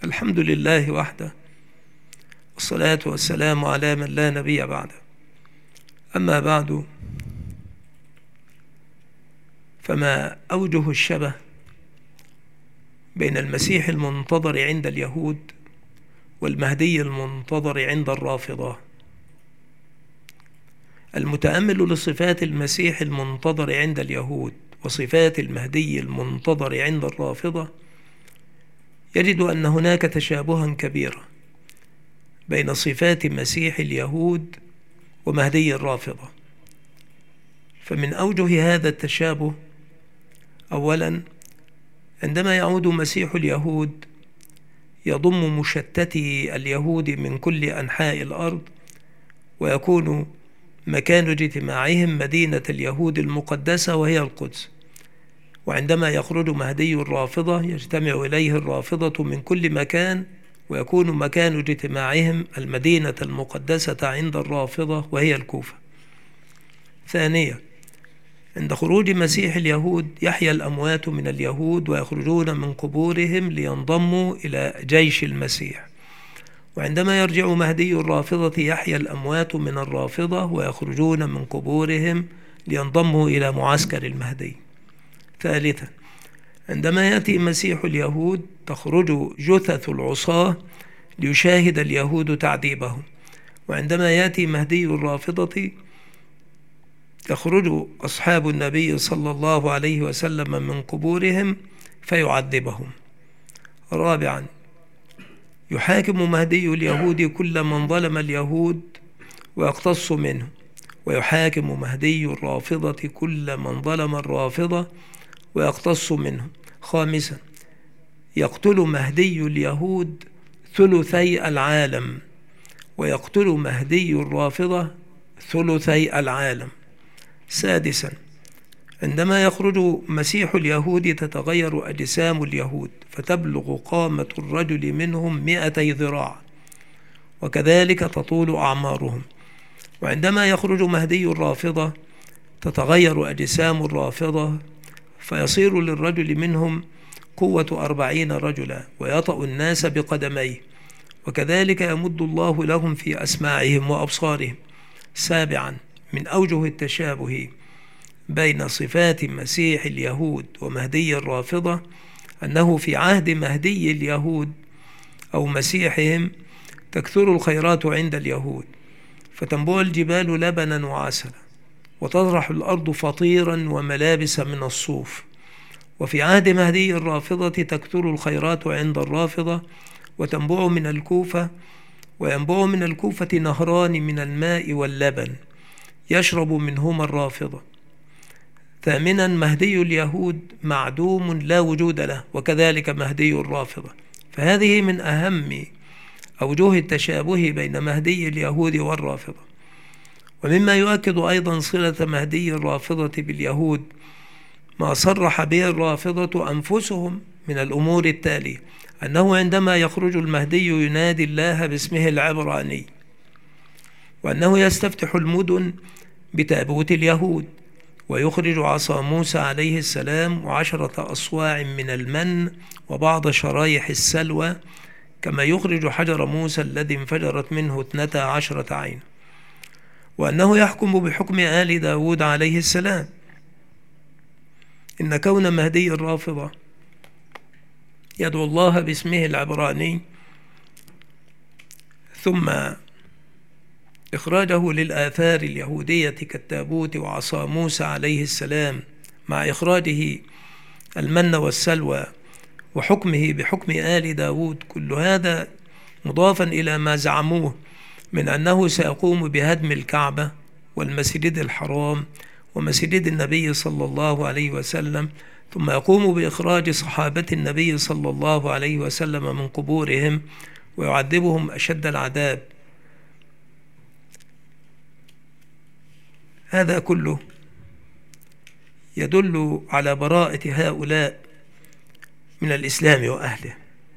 الحمد لله وحده، والصلاة والسلام على من لا نبي بعده. أما بعد، فما أوجه الشبه بين المسيح المنتظر عند اليهود والمهدي المنتظر عند الرافضة؟ المتأمل لصفات المسيح المنتظر عند اليهود وصفات المهدي المنتظر عند الرافضة يجد أن هناك تشابها كبيرا بين صفات مسيح اليهود ومهدي الرافضة. فمن أوجه هذا التشابه، أولا، عندما يعود مسيح اليهود يضم مشتتي اليهود من كل أنحاء الأرض، ويكون مكان اجتماعهم مدينة اليهود المقدسة وهي القدس. وعندما يخرج مهدي الرافضة يجتمع إليه الرافضة من كل مكان، ويكون مكان اجتماعهم المدينة المقدسة عند الرافضة وهي الكوفة. ثانيا، عند خروج مسيح اليهود يحيا الأموات من اليهود ويخرجون من قبورهم لينضموا إلى جيش المسيح. وعندما يرجع مهدي الرافضة يحيا الأموات من الرافضة ويخرجون من قبورهم لينضموا إلى معسكر المهدي. ثالثا، عندما يأتي مسيح اليهود تخرج جثث العصاة ليشاهد اليهود تعذيبهم. وعندما يأتي مهدي الرافضة يخرج أصحاب النبي صلى الله عليه وسلم من قبورهم فيعذبهم. رابعا، يحاكم مهدي اليهود كل من ظلم اليهود ويقتص منه، ويحاكم مهدي الرافضة كل من ظلم الرافضة ويقتص منه. خامسا، يقتل مهدي اليهود ثلثي العالم، ويقتل مهدي الرافضة ثلثي العالم. سادسا، عندما يخرج مسيح اليهود تتغير أجسام اليهود فتبلغ قامة الرجل منهم 200 ذراع، وكذلك تطول أعمارهم. وعندما يخرج مهدي الرافضة تتغير أجسام الرافضة فيصير للرجل منهم قوة 40 رجلا ويطأ الناس بقدميه، وكذلك يمد الله لهم في أسماعهم وأبصارهم. سابعا، من أوجه التشابه بين صفات مسيح اليهود ومهدي الرافضة أنه في عهد مهدي اليهود أو مسيحهم تكثر الخيرات عند اليهود، فتنبوع الجبال لبنا وعسلا، وتطرح الأرض فطيرا وملابس من الصوف. وفي عهد مهدي الرافضة تكثر الخيرات عند الرافضة وتنبوع من الكوفة، وينبوع من الكوفة نهران من الماء واللبن يشرب منهما الرافضة. ثامنا، مهدي اليهود معدوم لا وجود له، وكذلك مهدي الرافضة. فهذه من أهم أوجه التشابه بين مهدي اليهود والرافضة. ومما يؤكد أيضا صلة مهدي الرافضة باليهود ما صرح به الرافضة أنفسهم من الأمور التالية: أنه عندما يخرج المهدي ينادي الله باسمه العبراني، وأنه يستفتح المدن بتابوت اليهود، ويخرج عصا موسى عليه السلام و10 أصواع من المن وبعض شرايح السلوى، كما يخرج حجر موسى الذي انفجرت منه 12 عين. وأنه يحكم بحكم آل داود عليه السلام. إن كون مهدي الرافضة يدعو الله باسمه العبراني ثم إخراجه للآثار اليهودية كالتابوت وعصا موسى عليه السلام مع إخراجه المن والسلوى وحكمه بحكم آل داود، كل هذا مضافا إلى ما زعموه من أنه سيقوم بهدم الكعبة والمسجد الحرام ومسجد النبي صلى الله عليه وسلم، ثم يقوم بإخراج صحابة النبي صلى الله عليه وسلم من قبورهم ويعذبهم أشد العذاب. هذا كله يدل على براءة هؤلاء من الإسلام وأهله.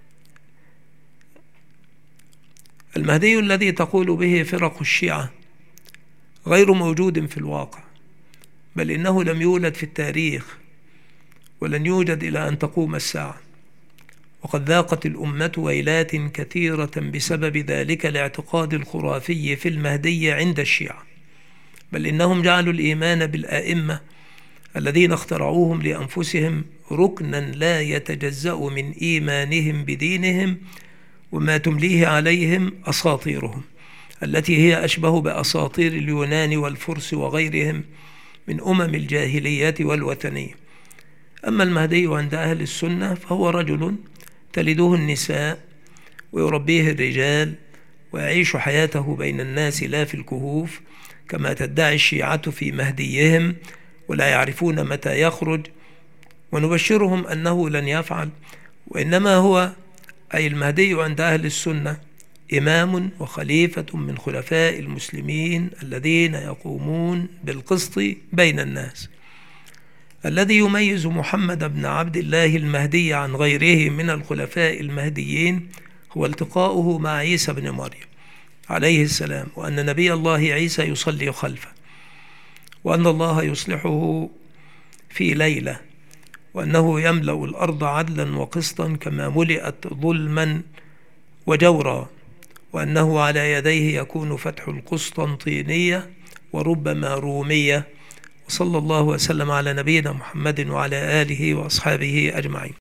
المهدي الذي تقول به فرق الشيعة غير موجود في الواقع، بل إنه لم يولد في التاريخ ولن يوجد إلى أن تقوم الساعة. وقد ذاقت الأمة ويلات كثيرة بسبب ذلك الاعتقاد الخرافي في المهدي عند الشيعة، بل إنهم جعلوا الإيمان بالآئمة الذين اخترعوهم لأنفسهم ركنا لا يتجزأ من إيمانهم بدينهم، وما تمليه عليهم أساطيرهم التي هي أشبه بأساطير اليونان والفرس وغيرهم من الجاهلية والوثنية. أما المهدي عند أهل السنة فهو رجل تلده النساء ويربيه الرجال ويعيش حياته بين الناس لا في الكهوف كما تدعي الشيعة في مهديهم، ولا يعرفون متى يخرج، ونبشرهم أنه لن يفعل، وإنما هو أي المهدي عند أهل السنة إمام وخليفة من خلفاء المسلمين الذين يقومون بالقسط بين الناس. الذي يميز محمد بن عبد الله المهدي عن غيره من الخلفاء المهديين هو التقاؤه مع عيسى بن مريم عليه السلام، وأن نبي الله عيسى يصلي خلفه، وأن الله يصلحه في ليلة، وأنه يملأ الأرض عدلا وقسطا كما ملئت ظلما وجورا، وأنه على يديه يكون فتح القسطنطينية وربما رومية. وصلى الله وسلم على نبينا محمد وعلى آله وأصحابه أجمعين.